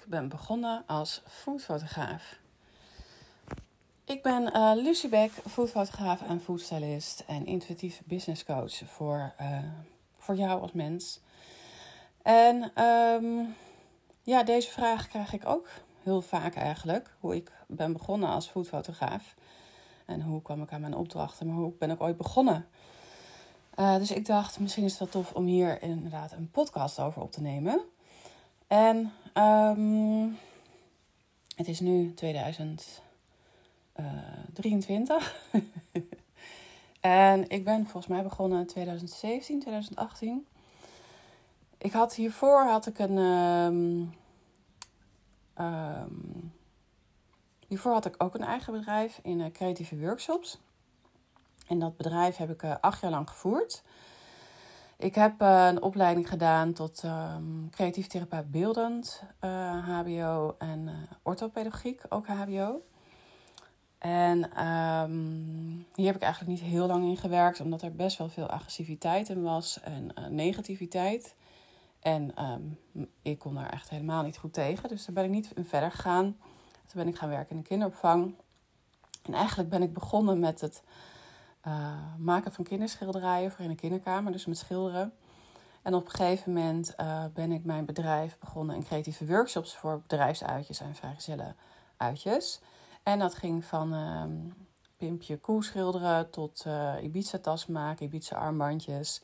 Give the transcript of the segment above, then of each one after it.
ben begonnen als foodfotograaf. Ik ben Lucie Beck, foodfotograaf en foodstylist en intuïtief business coach voor jou als mens. En deze vraag krijg ik ook heel vaak eigenlijk. Hoe ik ben begonnen als foodfotograaf. En hoe kwam ik aan mijn opdrachten, maar hoe ben ik ooit begonnen. Dus ik dacht, misschien is het wel tof om hier inderdaad een podcast over op te nemen. En het is nu 2023. En ik ben volgens mij begonnen in 2017, 2018. Hiervoor had ik ook een eigen bedrijf in creatieve workshops. En dat bedrijf heb ik 8 jaar lang gevoerd. Ik heb een opleiding gedaan tot creatief therapeut beeldend, hbo en orthopedagogiek, ook hbo. En hier heb ik eigenlijk niet heel lang in gewerkt, omdat er best wel veel agressiviteit in was en negativiteit. En ik kon daar echt helemaal niet goed tegen, dus daar ben ik niet in verder gegaan. Toen ben ik gaan werken in de kinderopvang. En eigenlijk ben ik begonnen met het maken van kinderschilderijen voor in de kinderkamer, dus met schilderen. En op een gegeven moment ben ik mijn bedrijf begonnen in creatieve workshops voor bedrijfsuitjes en vrijgezellenuitjes. En dat ging van pimpje koe schilderen tot Ibiza-tas maken, Ibiza-armbandjes.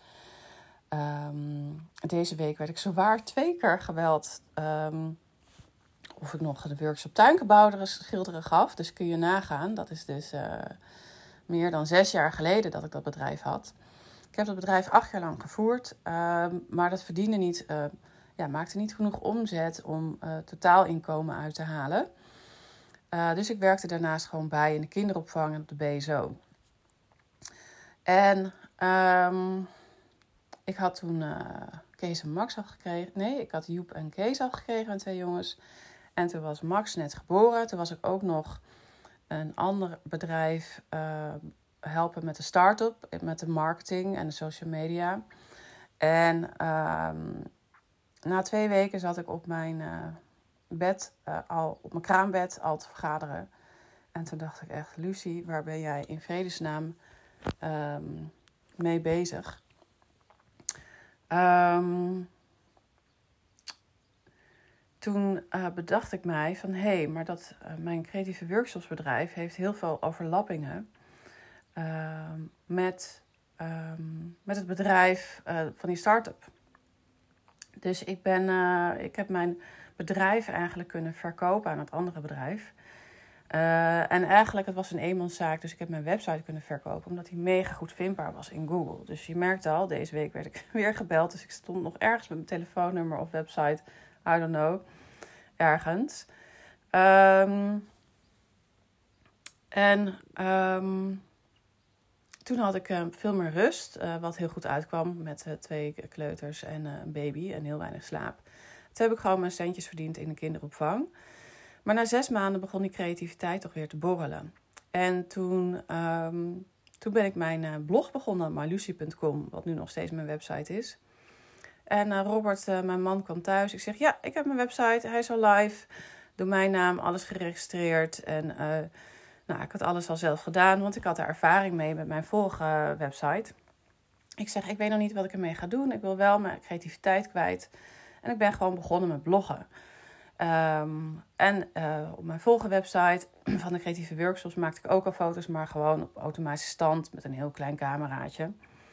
Deze week werd ik zowaar 2 keer gebeld of ik nog de workshop tuinkebouwderen schilderen gaf. Dus kun je nagaan, dat is dus meer dan 6 jaar geleden dat ik dat bedrijf had. Ik heb dat bedrijf 8 jaar lang gevoerd, maar dat maakte niet genoeg omzet om totaalinkomen uit te halen. Dus ik werkte daarnaast gewoon bij in de kinderopvang en op de BSO. En ik had toen Kees en Max al gekregen. Nee, ik had Joep en Kees al gekregen, mijn 2 jongens. En toen was Max net geboren. Toen was ik ook nog een ander bedrijf helpen met de start-up, met de marketing en de social media. En na 2 weken zat ik op mijn op mijn kraambed al te vergaderen. En toen dacht ik echt, Lucie, waar ben jij in vredesnaam mee bezig? Toen bedacht ik mij van maar mijn creatieve workshopsbedrijf heeft heel veel overlappingen met het bedrijf van die start-up. Dus ik heb mijn bedrijf eigenlijk kunnen verkopen aan het andere bedrijf. En eigenlijk, het was een eenmanszaak, dus ik heb mijn website kunnen verkopen, omdat die mega goed vindbaar was in Google. Dus je merkte al, deze week werd ik weer gebeld, dus ik stond nog ergens met mijn telefoonnummer of website, I don't know, ergens. Toen had ik veel meer rust, wat heel goed uitkwam met 2 kleuters en een baby en heel weinig slaap. Toen heb ik gewoon mijn centjes verdiend in de kinderopvang. Maar na 6 maanden begon die creativiteit toch weer te borrelen. En toen ben ik mijn blog begonnen, mylucie.com, wat nu nog steeds mijn website is. En Robert, mijn man, kwam thuis. Ik zeg, ja, ik heb mijn website, hij is al live. Domeinnaam, alles geregistreerd. En ik had alles al zelf gedaan, want ik had er ervaring mee met mijn vorige website. Ik zeg, ik weet nog niet wat ik ermee ga doen. Ik wil wel mijn creativiteit kwijt. En ik ben gewoon begonnen met bloggen. Op mijn vorige website van de creatieve workshops maakte ik ook al foto's, maar gewoon op automatische stand met een heel klein cameraatje.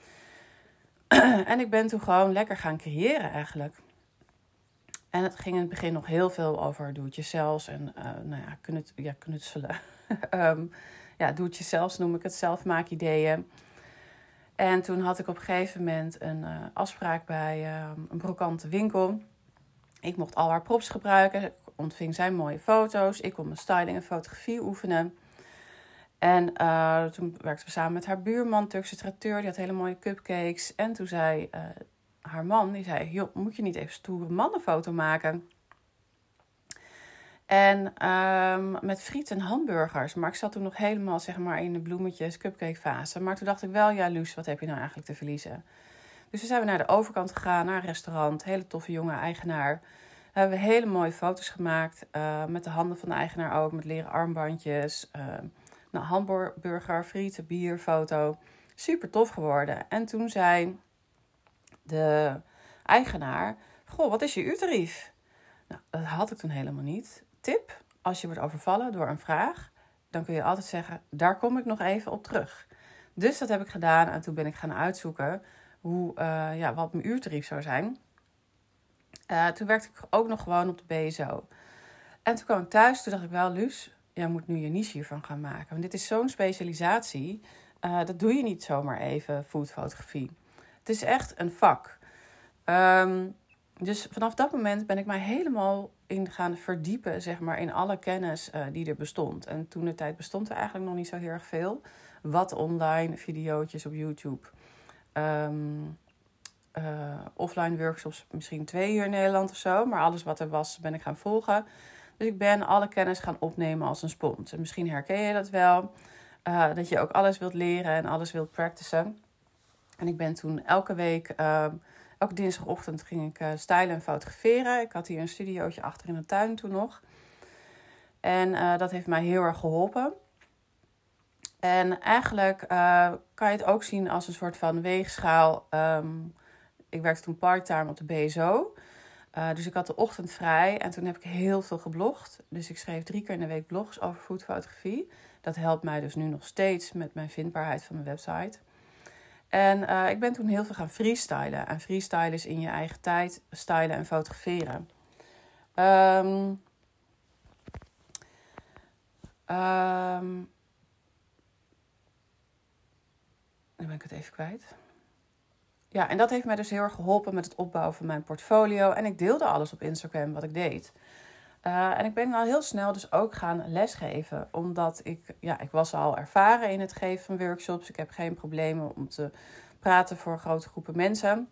En ik ben toen gewoon lekker gaan creëren eigenlijk. En het ging in het begin nog heel veel over doe-het-jezelf en knutselen. Doe-het-jezelf noem ik het, zelfmaakideeën. En toen had ik op een gegeven moment een afspraak bij een brokante winkel. Ik mocht al haar props gebruiken. Ik ontving zijn mooie foto's. Ik kon mijn styling en fotografie oefenen. En toen werkten we samen met haar buurman, Turkse traiteur. Die had hele mooie cupcakes. En toen zei haar man, die zei, joh, moet je niet even stoere mannenfoto maken? En met friet en hamburgers. Maar ik zat toen nog helemaal in de bloemetjes cupcake fase. Maar toen dacht ik wel, ja Luus, wat heb je nou eigenlijk te verliezen? Dus toen zijn we naar de overkant gegaan, naar een restaurant. Hele toffe jonge eigenaar. Hebben we hele mooie foto's gemaakt. Met de handen van de eigenaar ook. Met leren armbandjes. Hamburger, frieten, bier, foto. Super tof geworden. En toen zei de eigenaar: goh, wat is je uurtarief? Nou, dat had ik toen helemaal niet. Tip: als je wordt overvallen door een vraag, dan kun je altijd zeggen: daar kom ik nog even op terug. Dus dat heb ik gedaan en toen ben ik gaan uitzoeken wat mijn uurtarief zou zijn. Toen werkte ik ook nog gewoon op de BSO. En toen kwam ik thuis, toen dacht ik wel, Luus, jij moet nu je niche hiervan gaan maken. Want dit is zo'n specialisatie, dat doe je niet zomaar even, foodfotografie. Het is echt een vak. Dus vanaf dat moment ben ik mij helemaal in gaan verdiepen, zeg maar, in alle kennis die er bestond. En toen de tijd bestond er eigenlijk nog niet zo heel erg veel. Wat online, videootjes op YouTube. Offline workshops misschien 2 uur in Nederland of zo. Maar alles wat er was, ben ik gaan volgen. Dus ik ben alle kennis gaan opnemen als een spons. En misschien herken je dat wel. Dat je ook alles wilt leren en alles wilt practicen. En ik ben toen elke dinsdagochtend ging ik stylen en fotograferen. Ik had hier een studiootje achter in de tuin toen nog. En dat heeft mij heel erg geholpen. En eigenlijk kan je het ook zien als een soort van weegschaal. Ik werkte toen part-time op de BSO. Dus ik had de ochtend vrij en toen heb ik heel veel geblogd. Dus ik schreef 3 keer in de week blogs over foodfotografie. Dat helpt mij dus nu nog steeds met mijn vindbaarheid van mijn website. En ik ben toen heel veel gaan freestylen. En freestylen is in je eigen tijd stylen en fotograferen. Nu ben ik het even kwijt. Ja, en dat heeft mij dus heel erg geholpen met het opbouwen van mijn portfolio. En ik deelde alles op Instagram wat ik deed. En ik ben al heel snel dus ook gaan lesgeven. Omdat ik was al ervaren in het geven van workshops. Ik heb geen problemen om te praten voor grote groepen mensen.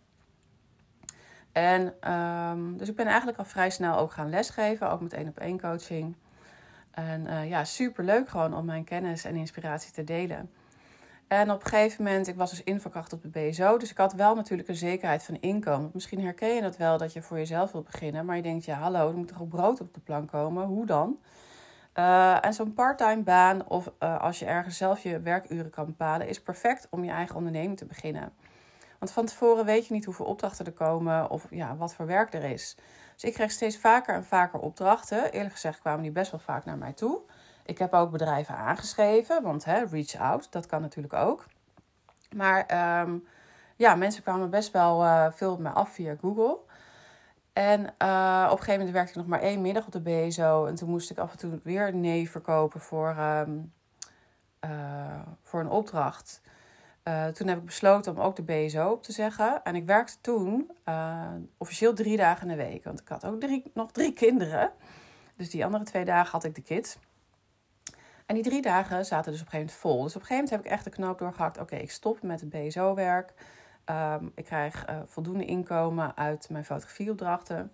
En dus ik ben eigenlijk al vrij snel ook gaan lesgeven. Ook met 1-op-1 coaching. En super leuk gewoon om mijn kennis en inspiratie te delen. En op een gegeven moment, ik was dus invalkracht op de BSO. Dus ik had wel natuurlijk een zekerheid van inkomen. Misschien herken je dat wel, dat je voor jezelf wilt beginnen. Maar je denkt, ja hallo, er moet toch ook brood op de plank komen. Hoe dan? En zo'n parttime baan of als je ergens zelf je werkuren kan bepalen, is perfect om je eigen onderneming te beginnen. Want van tevoren weet je niet hoeveel opdrachten er komen of wat voor werk er is. Dus ik kreeg steeds vaker en vaker opdrachten. Eerlijk gezegd kwamen die best wel vaak naar mij toe. Ik heb ook bedrijven aangeschreven, want reach out, dat kan natuurlijk ook. Maar mensen kwamen best wel veel op mij af via Google. En op een gegeven moment werkte ik nog maar 1 middag op de BSO. En toen moest ik af en toe weer nee verkopen voor een opdracht. Toen heb ik besloten om ook de BSO op te zeggen. En ik werkte toen officieel 3 dagen in de week. Want ik had ook nog 3 kinderen. Dus die andere 2 dagen had ik de kids. En die 3 dagen zaten dus op een gegeven moment vol. Dus op een gegeven moment heb ik echt de knoop doorgehakt. Oké, ik stop met het BSO-werk. Ik krijg voldoende inkomen uit mijn fotografieopdrachten.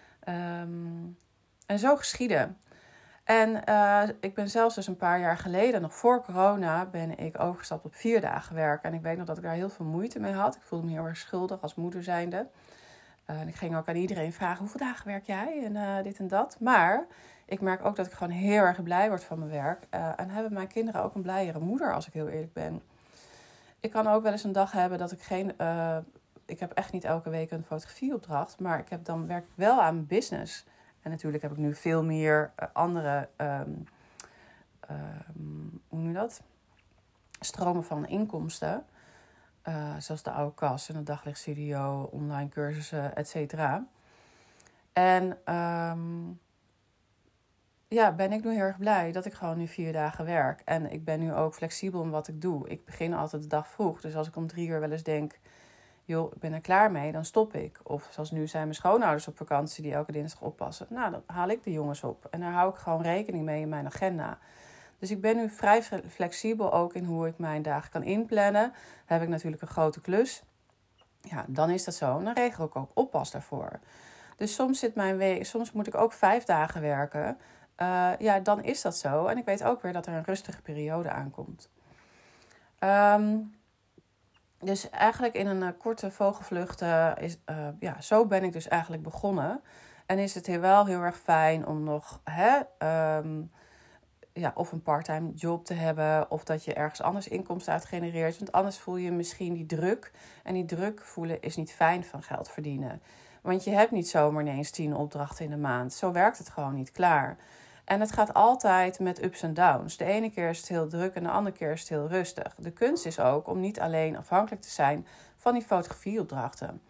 En zo geschiedde. En ik ben zelfs dus een paar jaar geleden, nog voor corona, ben ik overgestapt op 4 dagen werk. En ik weet nog dat ik daar heel veel moeite mee had. Ik voelde me heel erg schuldig als moeder zijnde. En ik ging ook aan iedereen vragen, hoeveel dagen werk jij? En dit en dat. Maar ik merk ook dat ik gewoon heel erg blij word van mijn werk. En hebben mijn kinderen ook een blijere moeder, als ik heel eerlijk ben. Ik kan ook wel eens een dag hebben dat ik ik heb echt niet elke week een fotografieopdracht. Maar dan werk ik wel aan mijn business. En natuurlijk heb ik nu veel meer andere hoe noem je dat? Stromen van inkomsten. Zoals de oude kas en de daglichtstudio, online cursussen, et cetera. En ben ik nu heel erg blij dat ik gewoon nu 4 dagen werk. En ik ben nu ook flexibel in wat ik doe. Ik begin altijd de dag vroeg. Dus als ik om 3 uur wel eens denk, joh, ik ben er klaar mee, dan stop ik. Of zoals nu zijn mijn schoonouders op vakantie die elke dinsdag oppassen. Nou, dan haal ik de jongens op. En daar hou ik gewoon rekening mee in mijn agenda. Dus ik ben nu vrij flexibel ook in hoe ik mijn dagen kan inplannen. Dan heb ik natuurlijk een grote klus. Ja, dan is dat zo. En dan regel ik ook oppas daarvoor. Dus soms zit mijn week, soms moet ik ook 5 dagen werken. Dan is dat zo. En ik weet ook weer dat er een rustige periode aankomt. Dus eigenlijk in een korte vogelvlucht, zo ben ik dus eigenlijk begonnen. En is het wel heel erg fijn om nog of een parttime job te hebben. Of dat je ergens anders inkomsten uit genereert. Want anders voel je misschien die druk. En die druk voelen is niet fijn van geld verdienen. Want je hebt niet zomaar ineens 10 opdrachten in de maand. Zo werkt het gewoon niet, klaar. En het gaat altijd met ups en downs. De ene keer is het heel druk en de andere keer is het heel rustig. De kunst is ook om niet alleen afhankelijk te zijn van die fotografieopdrachten.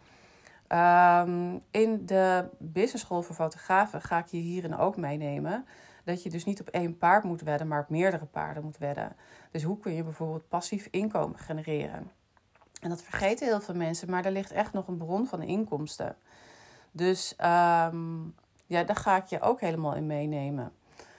In de business school voor fotografen ga ik je hierin ook meenemen. Dat je dus niet op 1 paard moet wedden, maar op meerdere paarden moet wedden. Dus hoe kun je bijvoorbeeld passief inkomen genereren? En dat vergeten heel veel mensen, maar er ligt echt nog een bron van inkomsten. Dus daar ga ik je ook helemaal in meenemen.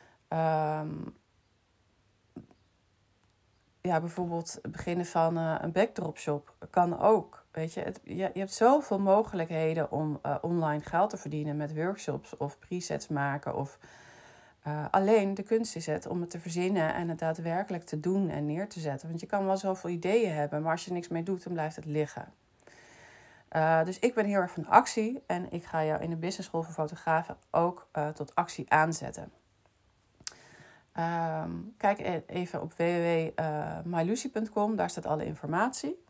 Bijvoorbeeld het beginnen van een backdropshop kan ook. Weet je, je hebt zoveel mogelijkheden om online geld te verdienen met workshops of presets maken. Of alleen de kunst is het om het te verzinnen en het daadwerkelijk te doen en neer te zetten. Want je kan wel zoveel ideeën hebben, maar als je niks mee doet, dan blijft het liggen. Dus ik ben heel erg van actie en ik ga jou in de business school voor fotografen ook tot actie aanzetten. Kijk even op www.mylucy.com, daar staat alle informatie.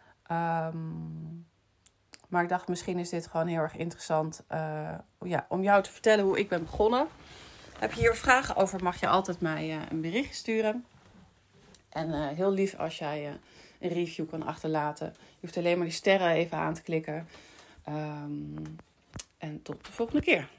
Maar ik dacht, misschien is dit gewoon heel erg interessant om jou te vertellen hoe ik ben begonnen. Heb je hier vragen over, mag je altijd mij een berichtje sturen. En heel lief als jij een review kan achterlaten. Je hoeft alleen maar die sterren even aan te klikken. En tot de volgende keer.